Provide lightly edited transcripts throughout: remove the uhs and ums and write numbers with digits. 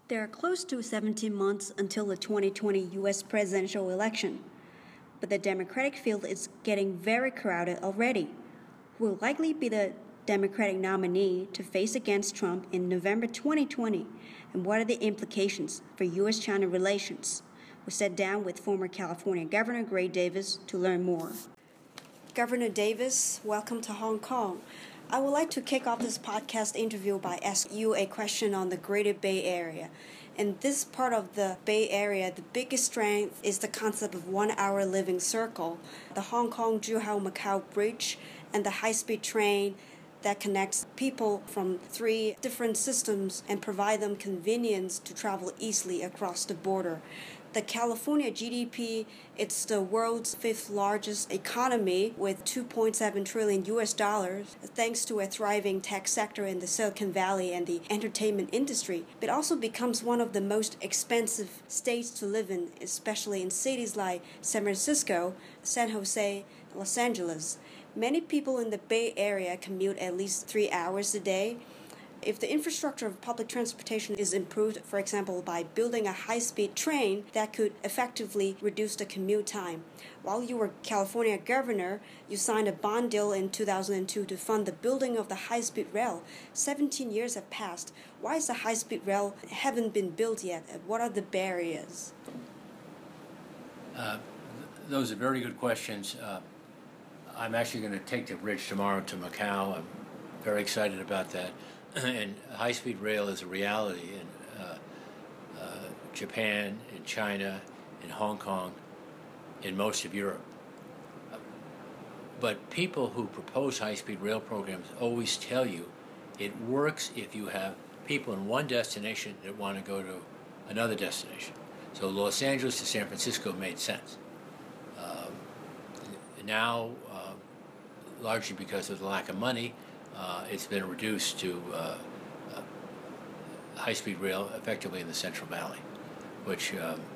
There are close to 17 months until the 2020 U.S. presidential election, but the Democratic field is getting very crowded already. Who will likely be the Democratic nominee to face against Trump in November 2020, and what are the implications for U.S.-China relations? We sat down with former California Governor Gray Davis to learn more. Governor Davis, welcome to Hong Kong. I would like to kick off this podcast interview by asking you a question on the Greater Bay Area. In this part of the Bay Area, the biggest strength is the concept of one-hour living circle, the Hong Kong-Zhuhai-Macau Bridge, and the high-speed train that connects people from 3 different systems and provide them convenience to travel easily across the border. The California GDP, it's the world's 5th largest economy with 2.7 trillion US dollars, thanks to a thriving tech sector in the Silicon Valley and the entertainment industry. It also becomes one of the most expensive states to live in, especially in cities like San Francisco, San Jose, and Los Angeles. Many people in the Bay Area commute at least 3 hours a day. If the infrastructure of public transportation is improved, for example, by building a high-speed train, that could effectively reduce the commute time. While you were California governor, you signed a bond deal in 2002 to fund the building of the high-speed rail. 17 years have passed. Why is the high-speed rail haven't been built yet? What are the barriers? Those are very good questions. I'm actually going to take the bridge tomorrow to Macau. I'm very excited about that. And high-speed rail is a reality in Japan, in China, in Hong Kong, in most of Europe. But people who propose high-speed rail programs always tell you it works if you have people in one destination that want to go to another destination. So Los Angeles to San Francisco made sense. Now, largely because of the lack of money, it's been reduced to high-speed rail effectively in the Central Valley, which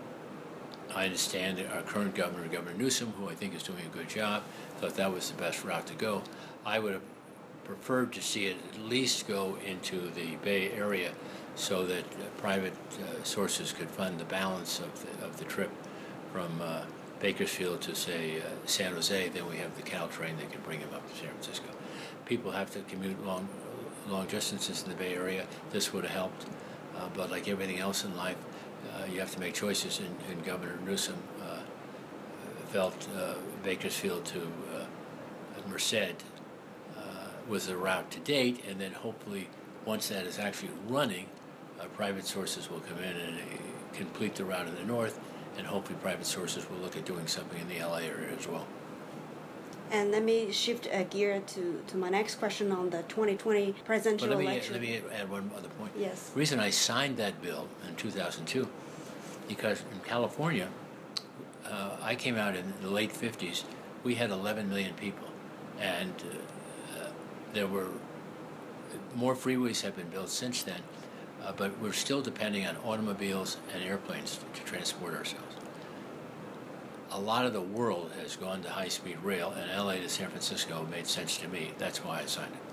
I understand our current governor, Governor Newsom, who I think is doing a good job, thought that was the best route to go. I would have preferred to see it at least go into the Bay Area so that private sources could fund the balance of the trip from Bakersfield to, say, San Jose. Then we have the Caltrain that can bring them up to San Francisco. People have to commute long distances in the Bay Area. This would have helped. But like everything else in life, you have to make choices. And Governor Newsom felt Bakersfield to Merced was the route to date. And then hopefully, once that is actually running, private sources will come in and complete the route in the north. And hopefully private sources will look at doing something in the LA area as well. And let me shift gear to my next question on the 2020 presidential election. Let me add one other point. Yes. The reason I signed that bill in 2002, because in California, I came out in the late 50s, we had 11 million people. And there were more freeways have been built since then, but we're still depending on automobiles and airplanes to transport ourselves. A lot of the world has gone to high-speed rail, and LA to San Francisco made sense to me. That's why I signed it.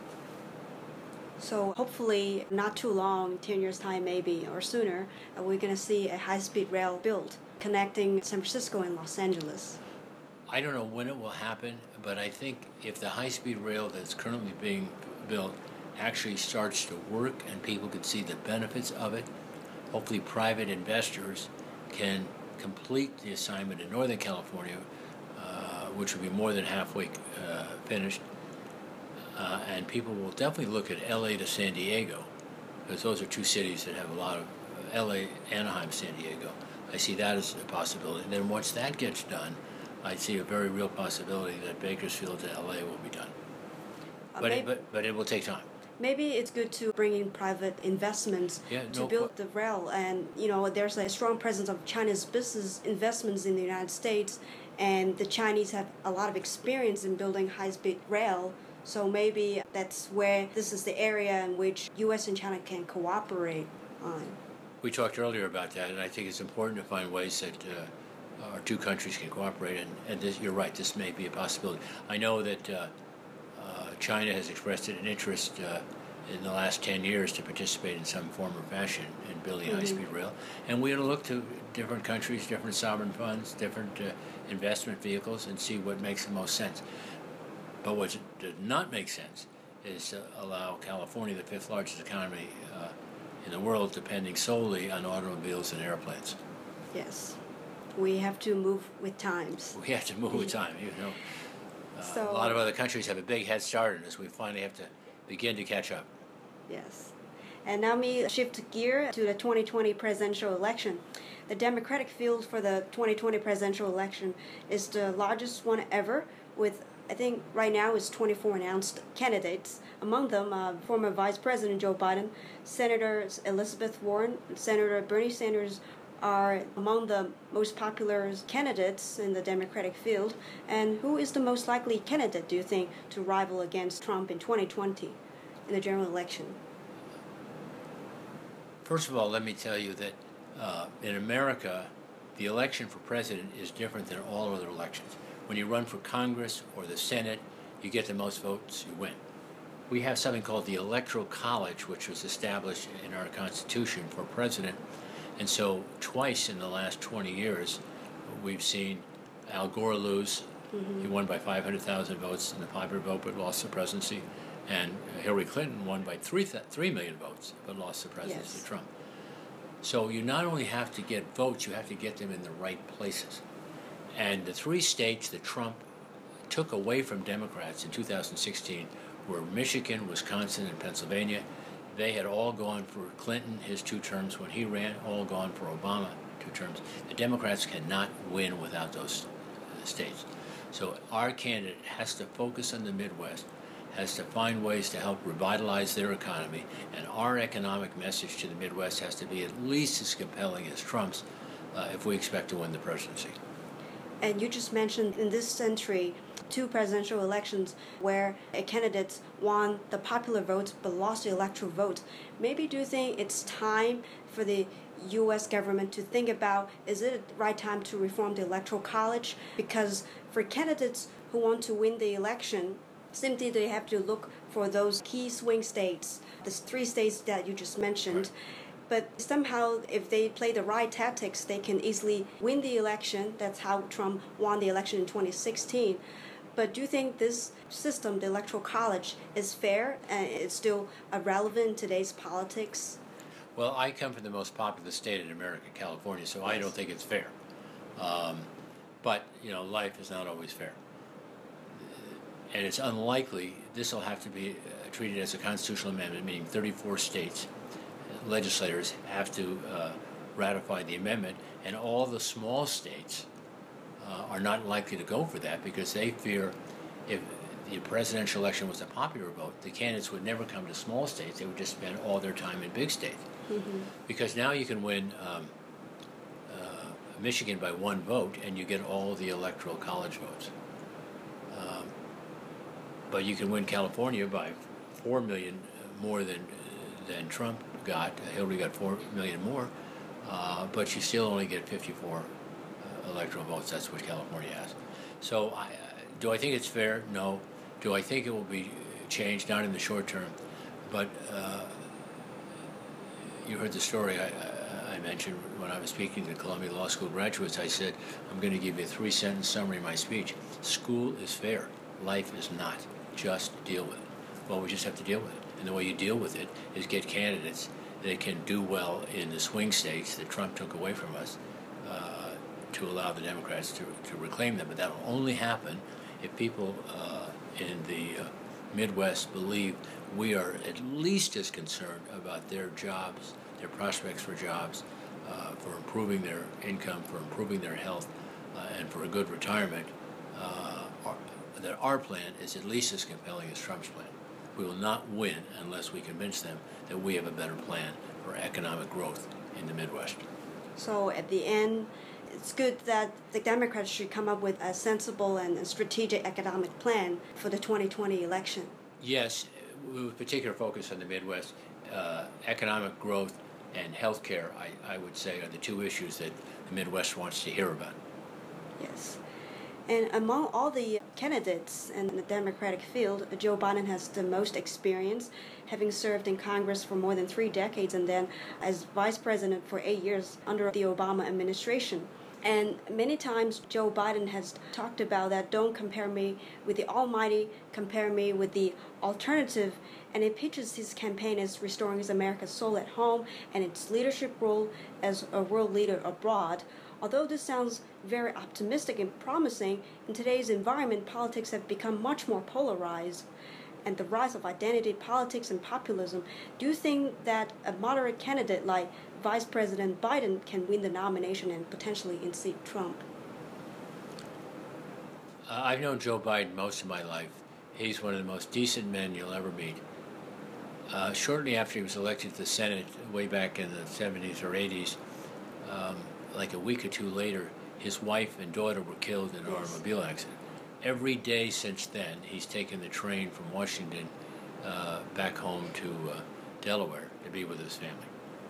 So hopefully, not too long, 10 years' time maybe, or sooner, we're going to see a high-speed rail built, connecting San Francisco and Los Angeles. I don't know when it will happen, but I think if the high-speed rail that's currently being built actually starts to work and people can see the benefits of it, hopefully private investors can complete the assignment in Northern California, which will be more than halfway finished, and people will definitely look at LA to San Diego, because those are 2 cities that have a lot of LA, Anaheim, San Diego. I see that as a possibility. And then once that gets done, I see a very real possibility that Bakersfield to LA will be done. But it will take time. Maybe it's good to bring in private investments to build the rail. And, there's a strong presence of China's business investments in the United States, and the Chinese have a lot of experience in building high-speed rail. So maybe that's where this is the area in which U.S. and China can cooperate on. We talked earlier about that, and I think it's important to find ways that our 2 countries can cooperate. And this, you're right, this may be a possibility. I know that China has expressed an interest in the last 10 years to participate in some form or fashion in building high-speed rail. And we ought to look to different countries, different sovereign funds, different investment vehicles, and see what makes the most sense. But what does not make sense is to allow California, the fifth largest economy in the world, depending solely on automobiles and airplanes. Yes. We have to move with times. We have to move with time, you know. So, a lot of other countries have a big head start on us. We finally have to begin to catch up. yes. And now me shift gear to the 2020 presidential election. The Democratic field for the 2020 presidential election is the largest one ever, with I think right now is 24 announced candidates. Among them, former Vice President Joe Biden, Senator Elizabeth Warren, and Senator Bernie Sanders are among the most popular candidates in the Democratic field. And who is the most likely candidate, do you think, to rival against Trump in 2020 in the general election? First of all, let me tell you that in America, the election for president is different than all other elections. When you run for Congress or the Senate, you get the most votes, you win. We have something called the Electoral College, which was established in our Constitution for president. And so twice in the last 20 years, we've seen Al Gore lose. He won by 500,000 votes in the popular vote, but lost the presidency. And Hillary Clinton won by 3 million votes, but lost the presidency to Trump. So you not only have to get votes, you have to get them in the right places. And the 3 states that Trump took away from Democrats in 2016 were Michigan, Wisconsin, and Pennsylvania. They had all gone for Clinton, his 2 terms when he ran, all gone for Obama, 2 terms. The Democrats cannot win without those states. So our candidate has to focus on the Midwest, has to find ways to help revitalize their economy, and our economic message to the Midwest has to be at least as compelling as Trump's if we expect to win the presidency. And you just mentioned in this century 2 presidential elections where a candidate won the popular votes but lost the electoral votes. Maybe do you think it's time for the U.S. government to think about, is it the right time to reform the Electoral College? Because for candidates who want to win the election, simply they have to look for those key swing states, the 3 states that you just mentioned. Right. But somehow, if they play the right tactics, they can easily win the election. That's how Trump won the election in 2016. But do you think this system, the Electoral College, is fair and it's still relevant in today's politics? Well, I come from the most populous state in America, California, so I don't think it's fair. But, you know, life is not always fair. And it's unlikely this will have to be treated as a constitutional amendment, meaning 34 states legislators have to ratify the amendment, and all the small states are not likely to go for that because they fear if the presidential election was a popular vote, the candidates would never come to small states. They would just spend all their time in big states. Because now you can win Michigan by 1 vote and you get all the electoral college votes. But you can win California by 4 million more than Trump got. Hillary got 4 million more, but you still only get 54 electoral votes. That's what California has. So do I think it's fair? No. Do I think it will be changed? Not in the short term. But you heard the story I mentioned when I was speaking to Columbia Law School graduates. I said, I'm going to give you a 3-sentence summary of my speech. School is fair. Life is not. Just deal with it. Well, we just have to deal with it. And the way you deal with it is get candidates that can do well in the swing states that Trump took away from us to allow the Democrats to reclaim them. But that will only happen if people in the Midwest believe we are at least as concerned about their jobs, their prospects for jobs, for improving their income, for improving their health, and for a good retirement, that our plan is at least as compelling as Trump's plan. We will not win unless we convince them that we have a better plan for economic growth in the Midwest. So at the end, it's good that the Democrats should come up with a sensible and strategic economic plan for the 2020 election. Yes, with particular focus on the Midwest, economic growth and health care, I would say, are the 2 issues that the Midwest wants to hear about. Yes. And among all the candidates in the Democratic field, Joe Biden has the most experience, having served in Congress for more than 3 decades and then as vice president for 8 years under the Obama administration. And many times Joe Biden has talked about that don't compare me with the almighty, compare me with the alternative, and he pitches his campaign as restoring America's soul at home and its leadership role as a world leader abroad. Although this sounds very optimistic and promising, in today's environment, politics have become much more polarized. And the rise of identity politics and populism, do you think that a moderate candidate like Vice President Biden can win the nomination and potentially unseat Trump? I've known Joe Biden most of my life. He's one of the most decent men you'll ever meet. Shortly after he was elected to the Senate, way back in the 70s or 80s, like a week or two later, his wife and daughter were killed in an automobile accident. Every day since then, he's taken the train from Washington back home to Delaware to be with his family.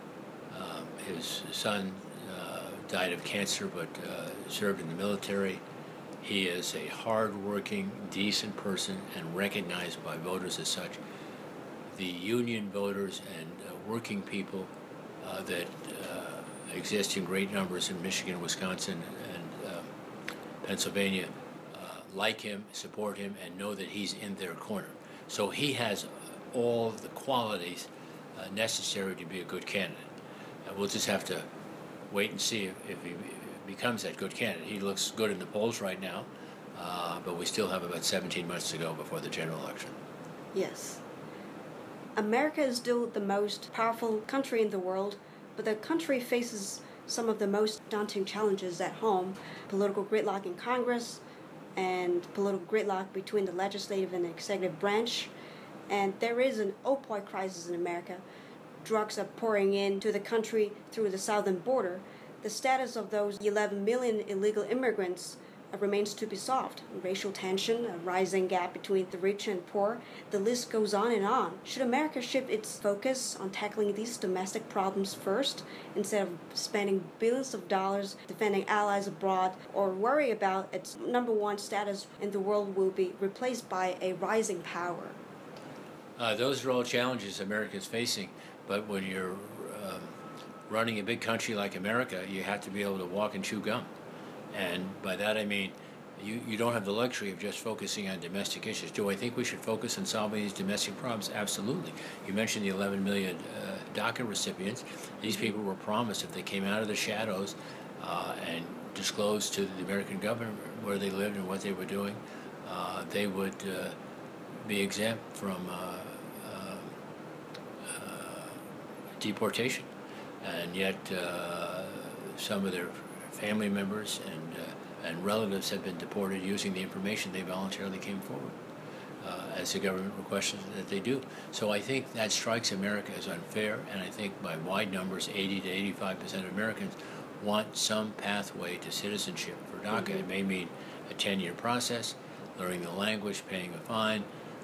His son died of cancer, but served in the military. He is a hard-working, decent person and recognized by voters as such. The union voters and working people that exist in great numbers in Michigan, Wisconsin, and Pennsylvania like him, support him, and know that he's in their corner. So he has all the qualities necessary to be a good candidate. We'll just have to wait and see if he becomes that good candidate. He looks good in the polls right now, but we still have about 17 months to go before the general election. Yes. America is still the most powerful country in the world, but the country faces some of the most daunting challenges at home: political gridlock in Congress and political gridlock between the legislative and executive branch. And there is an opioid crisis in America. Drugs are pouring into the country through the southern border. The status of those 11 million illegal immigrants remains to be solved. Racial tension, a rising gap between the rich and poor, the list goes on and on. Should America shift its focus on tackling these domestic problems first, instead of spending billions of dollars defending allies abroad, or worry about its number one status in the world will be replaced by a rising power? Those are all challenges America is facing, but when you're running a big country like America, you have to be able to walk and chew gum. And by that I mean you don't have the luxury of just focusing on domestic issues. Do I think we should focus on solving these domestic problems? Absolutely. You mentioned the 11 million DACA recipients. These people were promised if they came out of the shadows and disclosed to the American government where they lived and what they were doing, they would be exempt from deportation. And yet some of their family members and relatives have been deported using the information they voluntarily came forward, as the government requested that they do. So I think that strikes America as unfair, and I think by wide numbers, 80 to 85% of Americans want some pathway to citizenship for DACA. Mm-hmm. It may mean a 10-year process, learning the language, paying a fine.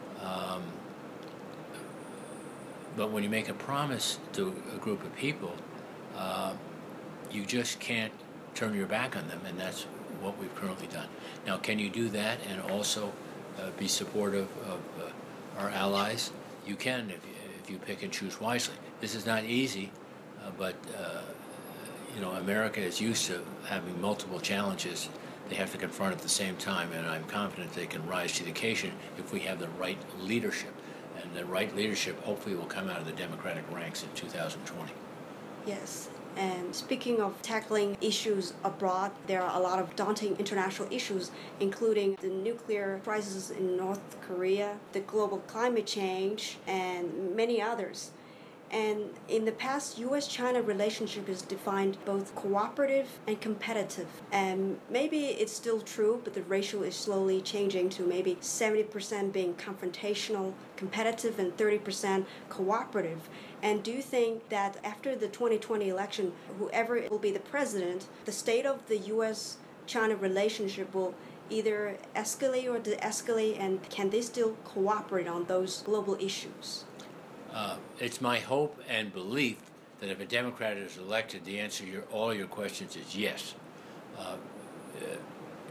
But when you make a promise to a group of people, you just can't turn your back on them, and that's what we've currently done. Now, can you do that and also be supportive of our allies? You can if you pick and choose wisely. This is not easy, but America is used to having multiple challenges they have to confront at the same time, and I'm confident they can rise to the occasion if we have the right leadership. And the right leadership hopefully will come out of the Democratic ranks in 2020. Yes. And speaking of tackling issues abroad, there are a lot of daunting international issues, including the nuclear crisis in North Korea, the global climate change, and many others. And in the past, U.S.-China relationship is defined both cooperative and competitive. And maybe it's still true, but the ratio is slowly changing to maybe 70% being confrontational, competitive, and 30% cooperative. And do you think that after the 2020 election, whoever will be the president, the state of the U.S.-China relationship will either escalate or de-escalate, and can they still cooperate on those global issues? It's my hope and belief that if a Democrat is elected, the answer to all your questions is yes.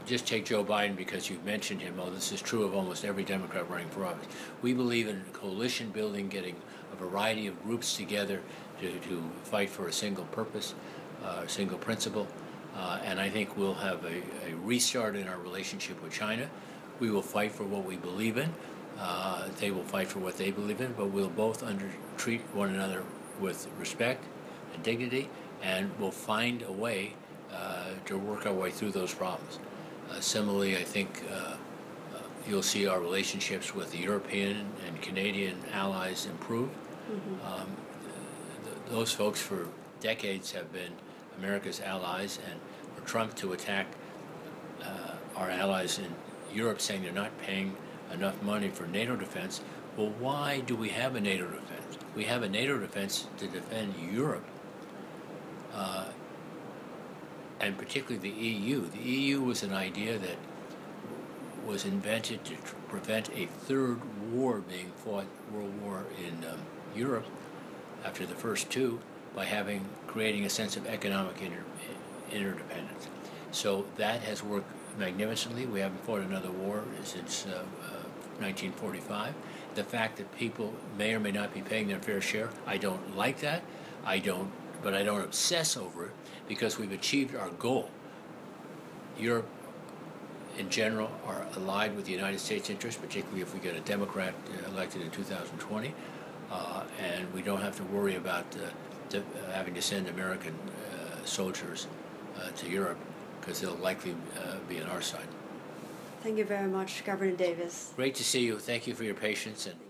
just take Joe Biden because you've mentioned him, although this is true of almost every Democrat running for office. We believe in coalition building, getting a variety of groups together to fight for a single purpose, a single principle. And I think we'll have a restart in our relationship with China. We will fight for what we believe in. They will fight for what they believe in, but we'll both treat one another with respect and dignity, and we'll find a way to work our way through those problems. Similarly, I think you'll see our relationships with the European and Canadian allies improve. Mm-hmm. Those folks for decades have been America's allies, and for Trump to attack our allies in Europe, saying they're not paying enough money for NATO defense, well, why do we have a NATO defense? We have a NATO defense to defend Europe, and particularly the EU. The EU was an idea that was invented to prevent a third war being fought, World War in Europe, after the first two, by creating a sense of economic interdependence. So that has worked magnificently. We haven't fought another war since 1945. The fact that people may or may not be paying their fair share, I don't like that. But I don't obsess over it because we've achieved our goal. Europe, in general, are allied with the United States interest, particularly if we get a Democrat elected in 2020, and we don't have to worry about having to send American soldiers to Europe because they'll likely be on our side. Thank you very much, Governor Davis. Great to see you. Thank you for your patience, and